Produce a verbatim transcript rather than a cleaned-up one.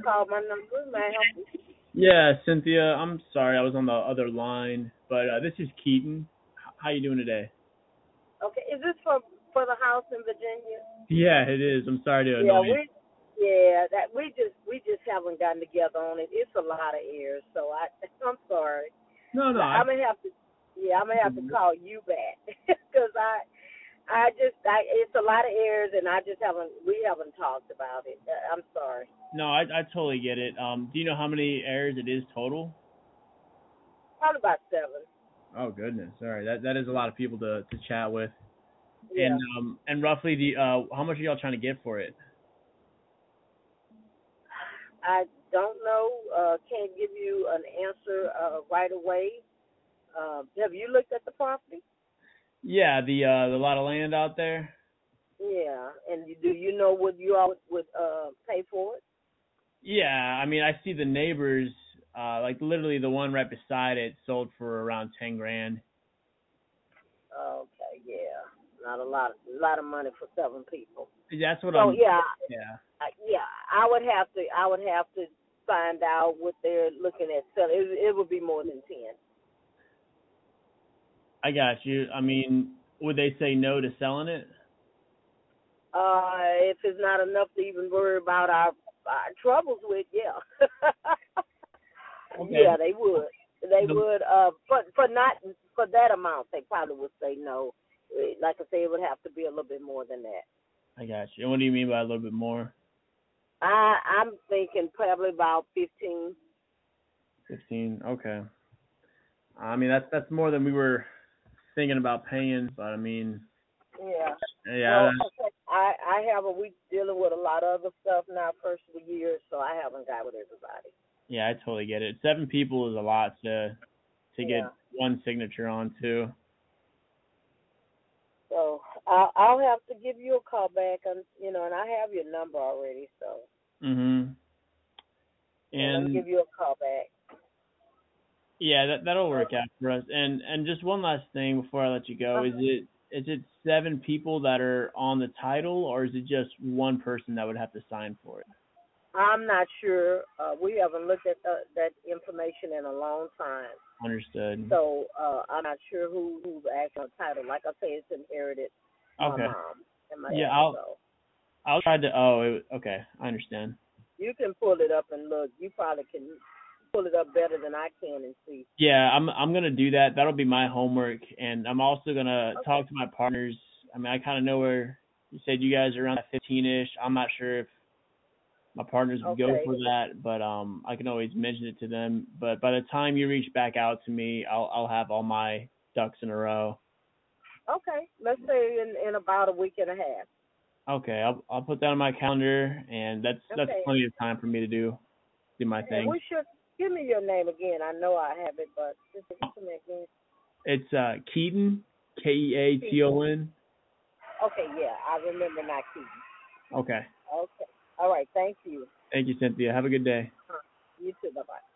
called my number. May I help you? Yeah, Cynthia, I'm sorry I was on the other line, but uh, this is Keaton. H- How you doing today? Okay, is this for for the house in Virginia? Yeah, it is. I'm sorry to annoy Yeah, you. we yeah that we just we just haven't gotten together on it. It's a lot of errors, so I I'm sorry. No, no, Like, I. I'm gonna have to yeah I'm gonna have to call you back because I I just I it's a lot of errors and I just haven't we haven't talked about it. Uh, I'm sorry. No, I I totally get it. Um, do you know how many errors it is total? Probably about seven. Oh goodness, all right, that that is a lot of people to to chat with. And Yeah. um and roughly the uh how much are y'all trying to get for it? I don't know. Uh, can't give you an answer uh, right away. Uh, have you looked at the property? Yeah, the uh the lot of land out there. Yeah, and you, do you know what you all would, would uh, pay for it? Yeah, I mean I see the neighbors, uh like literally the one right beside it sold for around ten grand. Okay, yeah, not a lot, a lot of money for seven people. That's what So I'm. yeah, Yeah, I, yeah, I would have to, I would have to find out what they're looking at selling. It, it would be more than ten. I got you. I mean, would they say no to selling it? Uh, if it's not enough to even worry about our, our troubles with, yeah. Okay. Yeah, they would. They The, would. Uh, for for not for that amount, they probably would say no. Eh, Like I say, it would have to be a little bit more than that. I got you. And what do you mean by a little bit more? I I'm thinking probably about fifteen. Fifteen. Okay. I mean, that's that's more than we were thinking about paying. But I mean, Yeah. yeah, Well, that, okay, I I have a week dealing with a lot of other stuff now, first of the year, so I haven't got with everybody. yeah, I totally get it. Seven people is a lot to to get Yeah. one signature on too. So I'll I'll have to give you a call back, and you know, and I have your number already, so Mhm. yeah, let me And give you a call back. yeah, that that'll work out for us. And and just one last thing before I let you go, Uh, is it is it seven people that are on the title, or is it just one person that would have to sign for it? I'm not sure. Uh, we haven't looked at the, that information in a long time, Understood. so uh, I'm not sure who who's actually title. Like I say, it's inherited my Okay. mom and my Yeah, ex. I'll So I'll try to. Oh, it, okay, I understand. you can pull it up and look. You probably can pull it up better than I can and see. Yeah, I'm I'm gonna do that. That'll be my homework, and I'm also gonna Okay. talk to my partners. I mean, I kind of know where you said you guys are around fifteen-ish. I'm not sure if my partners would go Okay. for that, but um, I can always mention it to them. But by the time you reach back out to me, I'll I'll have all my ducks in a row. Okay. Let's say in in about a week and a half. Okay, I'll I'll put that on my calendar, and that's that's Okay. plenty of time for me to do do my And thing. we should give me your name again. I know I have it, but just give it to me again. It's uh Keaton, K E A T O N. Okay. Yeah, I remember not keeping. Okay. Okay. All right. Thank you. Thank you, Cynthia. Have a good day. Huh. You too. Bye bye.